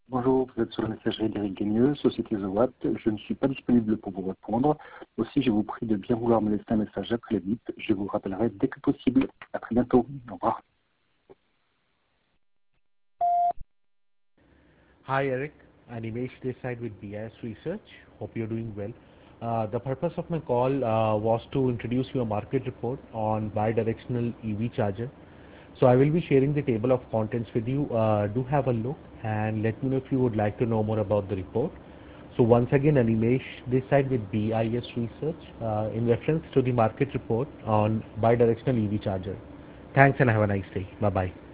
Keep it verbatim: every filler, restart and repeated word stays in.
Bonjour, vous êtes sur la messagerie d'Éric Guigneux, Société The Watt. Je ne suis pas disponible pour vous répondre. Aussi, je vous prie de bien vouloir me laisser un message après le bip. Je vous rappellerai dès que possible. À très bientôt. Au revoir. Hi Eric, Animesh this side with B I S Research. Hope you're doing well. Uh, the purpose of my call uh, was to introduce you a market report on bidirectional E V charger. So I will be sharing the table of contents with you. Uh, do have a look and let me know if you would like to know more about the report. So once again, Animesh this side with B I S Research uh, in reference to the market report on bidirectional E V charger. Thanks and have a nice day. Bye bye.